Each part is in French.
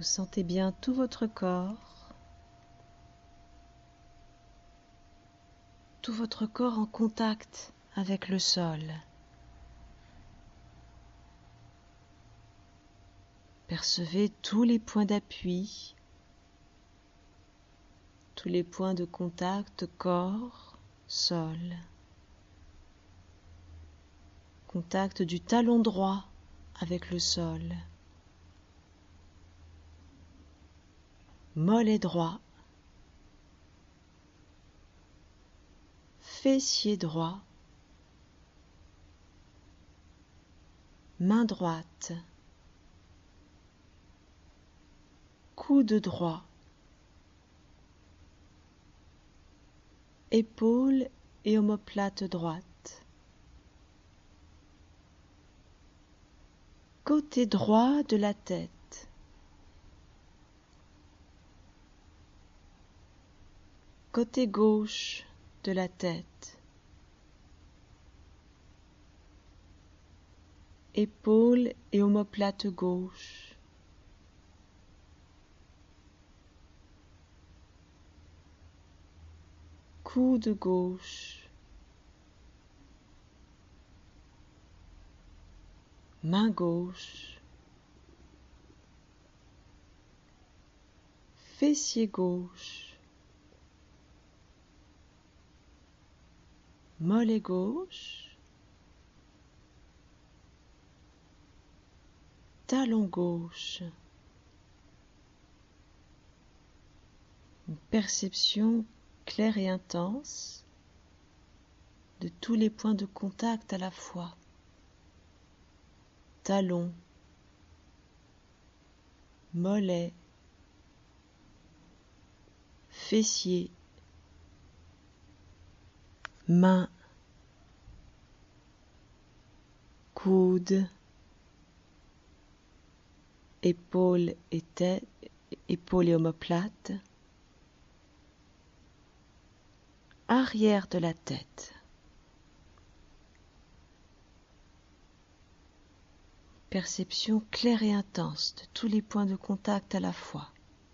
Vous sentez bien tout votre corps en contact avec le sol. Percevez tous les points d'appui, tous les points de contact corps, sol. Contact du talon droit avec le sol. Mollet droit. Fessier droit. Main droite. Coude droit. Épaule et omoplate droite. Côté droit de la tête. Côté gauche de la tête. Épaule et omoplate gauche. Coude gauche. Main gauche. Fessier gauche. Mollet gauche. Talon gauche. Une perception claire et intense de tous les points de contact à la fois. Talon, mollet, fessier, main, coude, épaule et tête, épaule et omoplate, arrière de la tête. Perception claire et intense de tous les points de contact à la fois.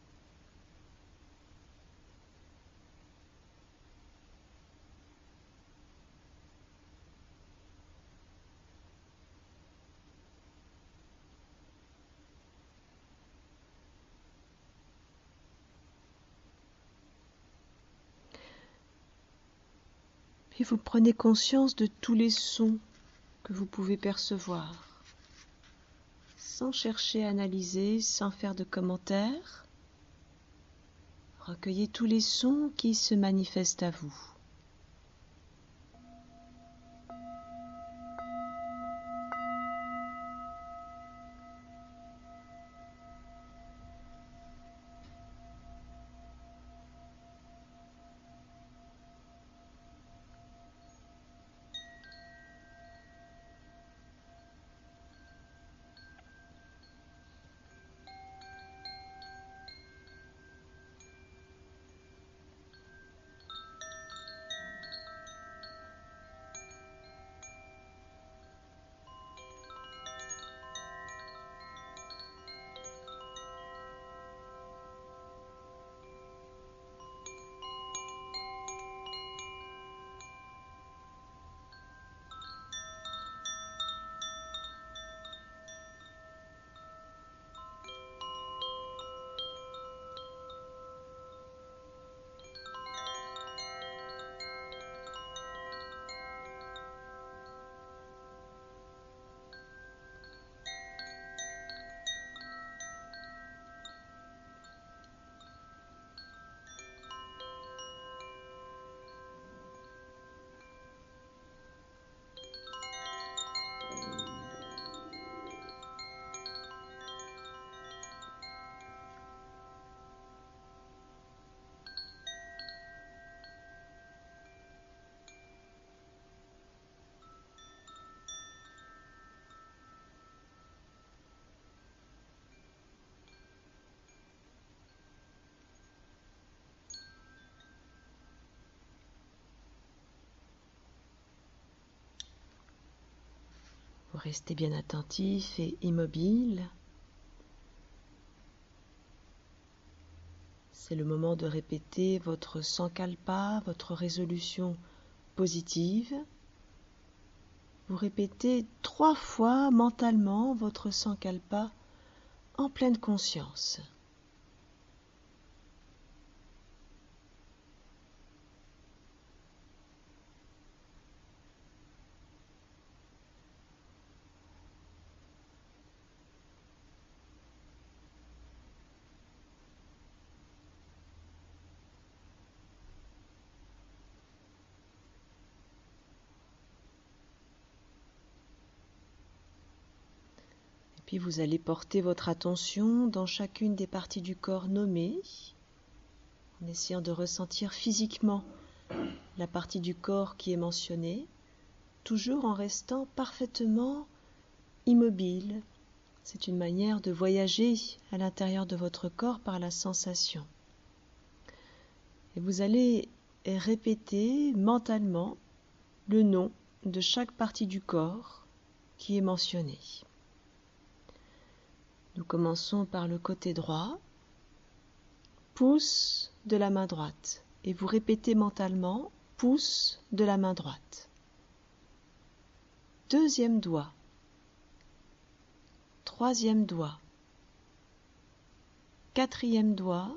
Puis vous prenez conscience de tous les sons que vous pouvez percevoir, sans chercher à analyser, sans faire de commentaires. Recueillez tous les sons qui se manifestent à vous. Vous restez bien attentif et immobile. C'est le moment de répéter votre sankalpa, votre résolution positive. Vous répétez 3 fois mentalement votre sankalpa en pleine conscience. Puis vous allez porter votre attention dans chacune des parties du corps nommées, en essayant de ressentir physiquement la partie du corps qui est mentionnée, toujours en restant parfaitement immobile. C'est une manière de voyager à l'intérieur de votre corps par la sensation. Et vous allez répéter mentalement le nom de chaque partie du corps qui est mentionnée. Nous commençons par le côté droit, pouce de la main droite, et vous répétez mentalement pouce de la main droite. Deuxième doigt, troisième doigt, quatrième doigt,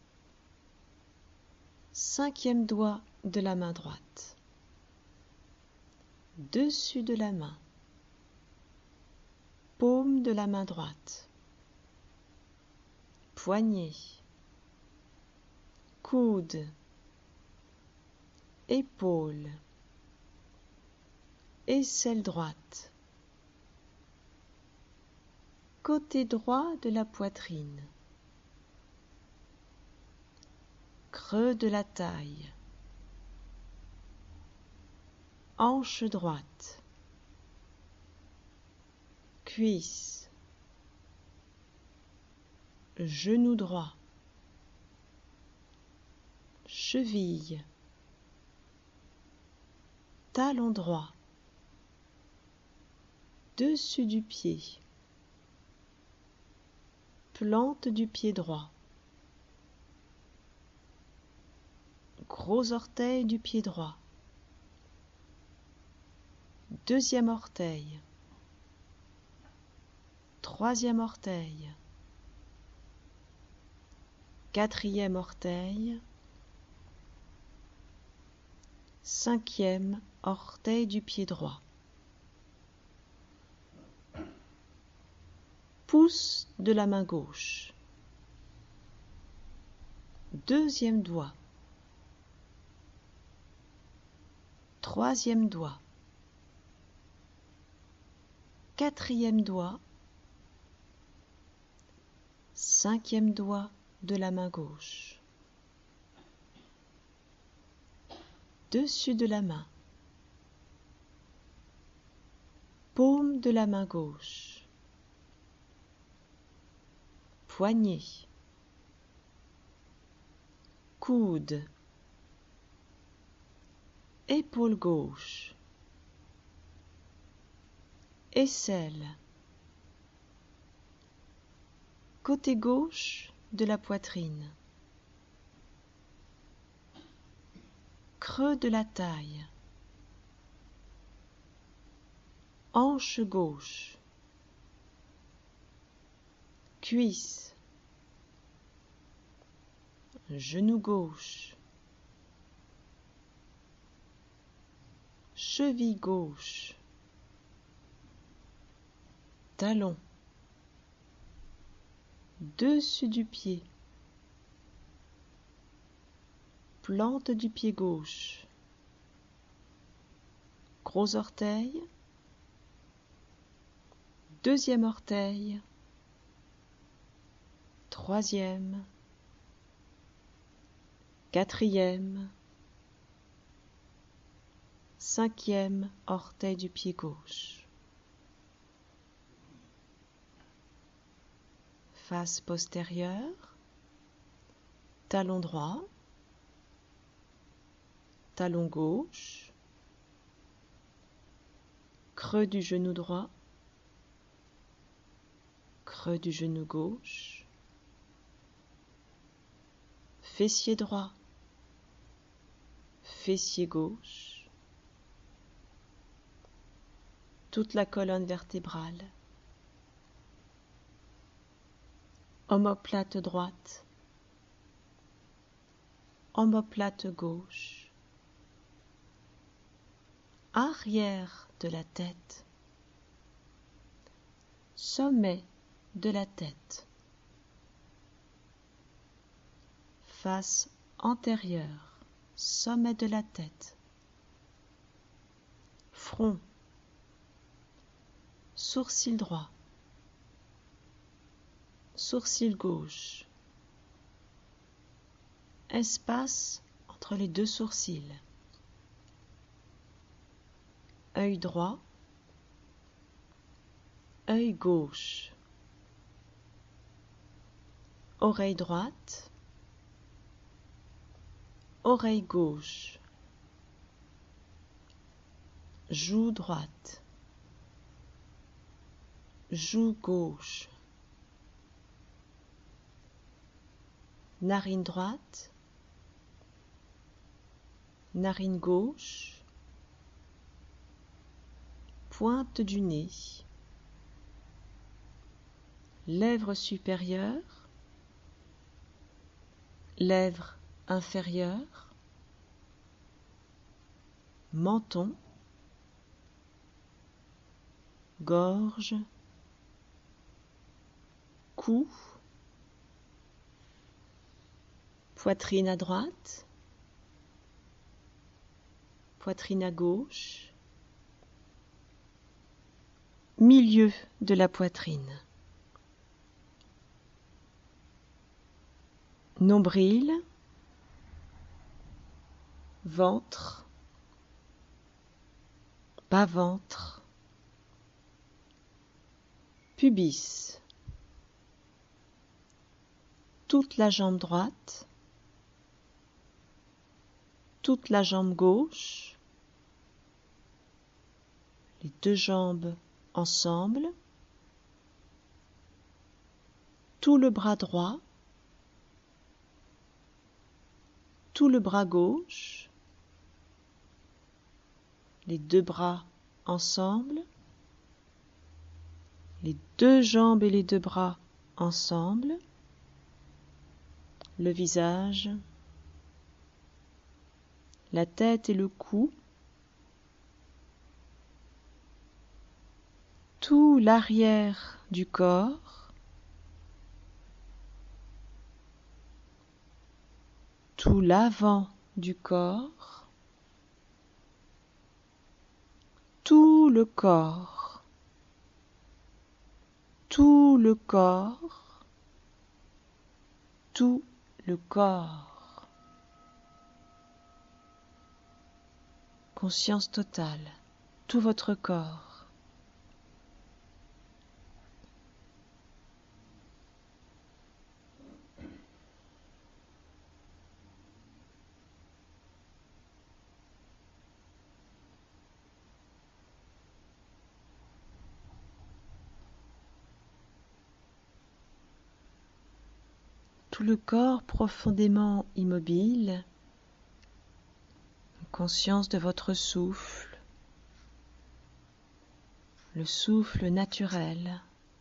cinquième doigt de la main droite, dessus de la main, paume de la main droite, poignet, coude, épaule, aisselle droite, côté droit de la poitrine, creux de la taille, hanche droite, cuisse, genou droit, cheville, talon droit, dessus du pied, plante du pied droit, gros orteil du pied droit, deuxième orteil, troisième orteil, quatrième orteil, cinquième orteil du pied droit, pouce de la main gauche, deuxième doigt, troisième doigt, quatrième doigt, cinquième doigt de la main gauche, dessus de la main, paume de la main gauche, poignet, coude, épaule gauche, aisselle, côté gauche de la poitrine, creux de la taille, hanche gauche, cuisse, genou gauche, cheville gauche, talon, dessus du pied, plante du pied gauche, gros orteil, deuxième orteil, troisième, quatrième, cinquième orteil du pied gauche. Face postérieure, talon droit, talon gauche, creux du genou droit, creux du genou gauche, fessier droit, fessier gauche, toute la colonne vertébrale, omoplate droite, omoplate gauche, arrière de la tête, sommet de la tête, face antérieure, sommet de la tête, front, sourcil droit, sourcil gauche, espace entre les deux sourcils, œil droit, œil gauche, oreille droite, oreille gauche, joue droite, joue gauche, narine droite, narine gauche, pointe du nez, lèvres supérieures, lèvres inférieures, menton, gorge, cou, poitrine à droite, poitrine à gauche, milieu de la poitrine, nombril, ventre, bas-ventre, pubis, toute la jambe droite, toute la jambe gauche, les deux jambes ensemble, tout le bras droit, tout le bras gauche, les deux bras ensemble, les deux jambes et les deux bras ensemble, le visage, la tête et le cou, tout l'arrière du corps, tout l'avant du corps, tout le corps, tout le corps, tout le corps. Conscience totale, tout votre corps. Tout le corps profondément immobile, conscience de votre souffle, le souffle naturel.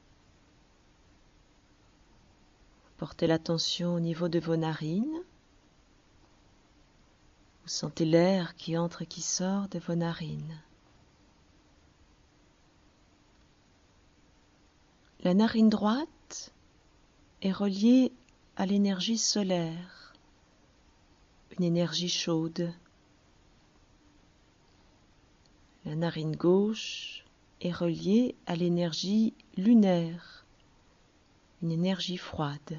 Portez l'attention au niveau de vos narines. Vous sentez l'air qui entre et qui sort de vos narines. La narine droite est reliée à l'énergie solaire, une énergie chaude. La narine gauche est reliée à l'énergie lunaire, une énergie froide.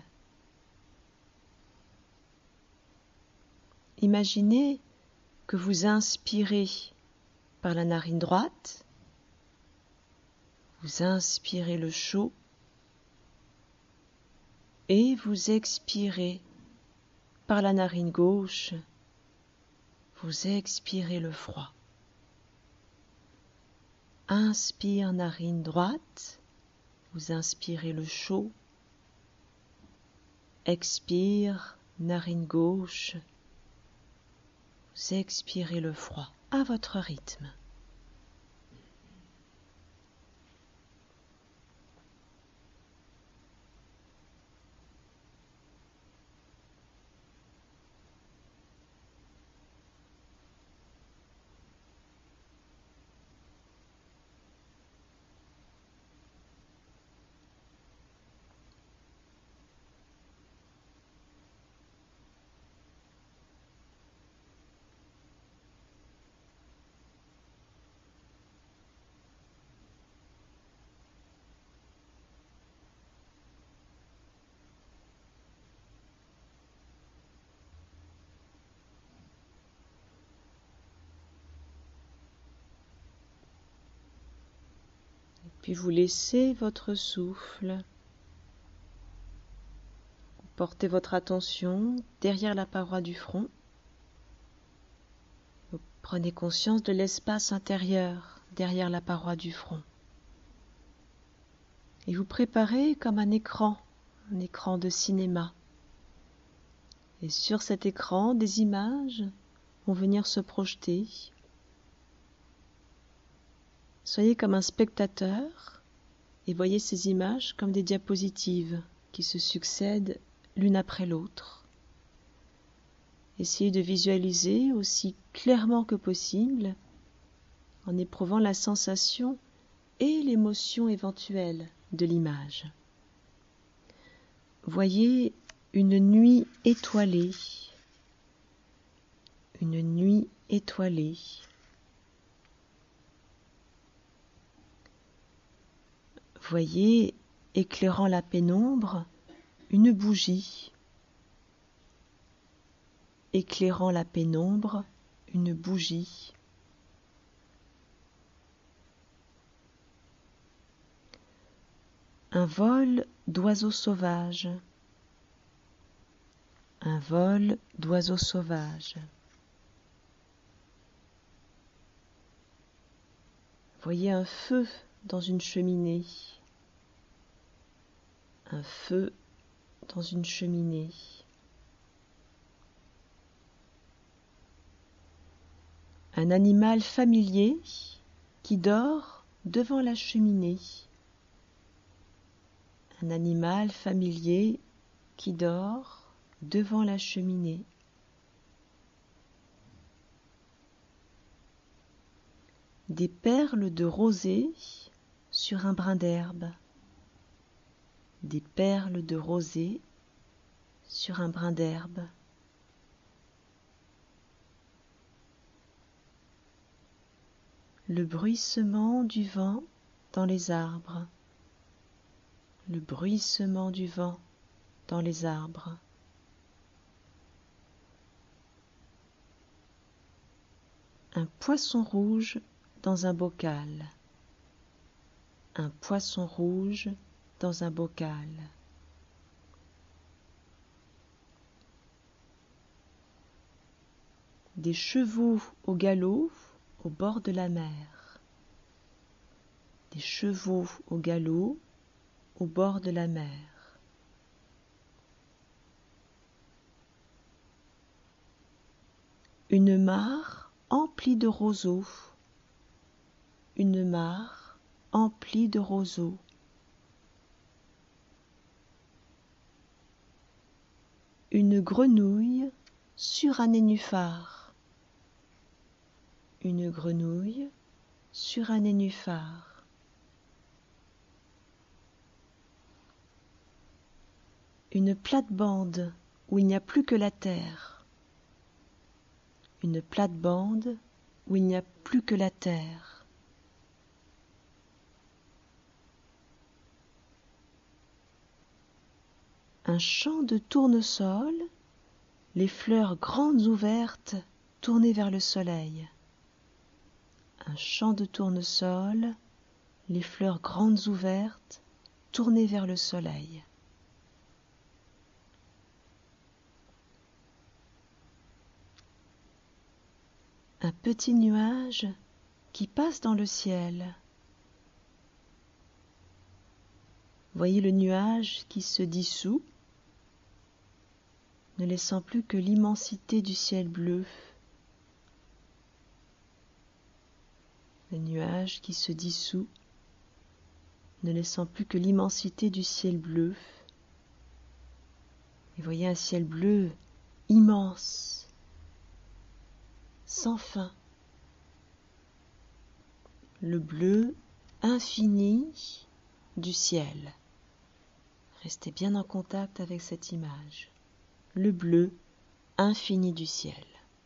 Imaginez que vous inspirez par la narine droite, vous inspirez le chaud et vous expirez par la narine gauche, vous expirez le froid. Inspire narine droite, vous inspirez le chaud, expire narine gauche. Vous expirez le froid à votre rythme. Puis vous laissez votre souffle. Portez votre attention derrière la paroi du front. Vous prenez conscience de l'espace intérieur derrière la paroi du front. Et vous préparez comme un écran de cinéma. Et sur cet écran, des images vont venir se projeter. Soyez comme un spectateur et voyez ces images comme des diapositives qui se succèdent l'une après l'autre. Essayez de visualiser aussi clairement que possible en éprouvant la sensation et l'émotion éventuelle de l'image. Voyez une nuit étoilée. Une nuit étoilée. Voyez, éclairant la pénombre, une bougie. Éclairant la pénombre, une bougie. Un vol d'oiseaux sauvages. Un vol d'oiseaux sauvages. Voyez un feu dans une cheminée. Un feu dans une cheminée. Un animal familier qui dort devant la cheminée. Un animal familier qui dort devant la cheminée. Des perles de rosée sur un brin d'herbe. Des perles de rosée sur un brin d'herbe. Le bruissement du vent dans les arbres. Le bruissement du vent dans les arbres. Un poisson rouge dans un bocal. Un poisson rouge dans un bocal. Des chevaux au galop au bord de la mer. Des chevaux au galop au bord de la mer. Une mare emplie de roseaux. Une mare emplie de roseaux. Une grenouille sur un nénuphar. Une grenouille sur un nénuphar. Une plate-bande où il n'y a plus que la terre. Une plate-bande où il n'y a plus que la terre. Un champ de tournesol, les fleurs grandes ouvertes tournées vers le soleil. Un champ de tournesol, les fleurs grandes ouvertes tournées vers le soleil. Un petit nuage qui passe dans le ciel. Voyez le nuage qui se dissout. ne laissant plus que l'immensité du ciel bleu, le nuage qui se dissout, ne laissant plus que l'immensité du ciel bleu. Et voyez un ciel bleu immense, sans fin, le bleu infini du ciel. Restez bien en contact avec cette image, le bleu infini du ciel.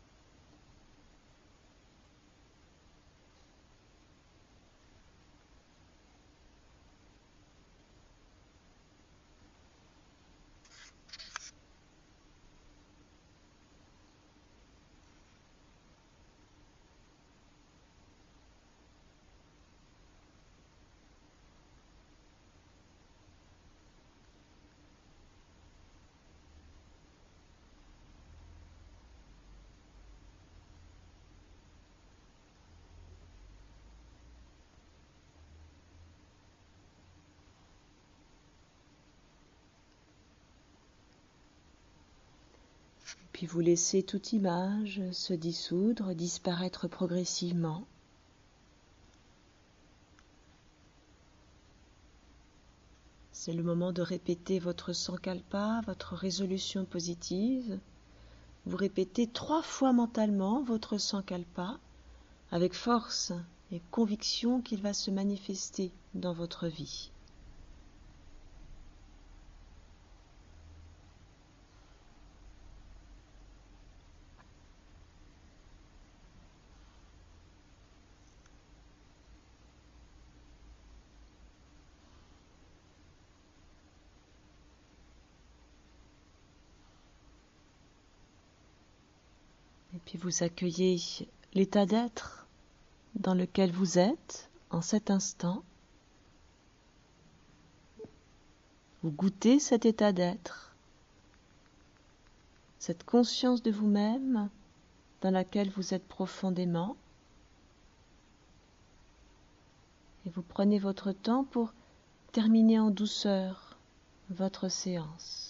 Puis vous laissez toute image se dissoudre, disparaître progressivement. C'est le moment de répéter votre sankalpa, votre résolution positive. Vous répétez 3 fois mentalement votre sankalpa avec force et conviction qu'il va se manifester dans votre vie. Et puis vous accueillez l'état d'être dans lequel vous êtes en cet instant. Vous goûtez cet état d'être, cette conscience de vous-même dans laquelle vous êtes profondément. Et vous prenez votre temps pour terminer en douceur votre séance.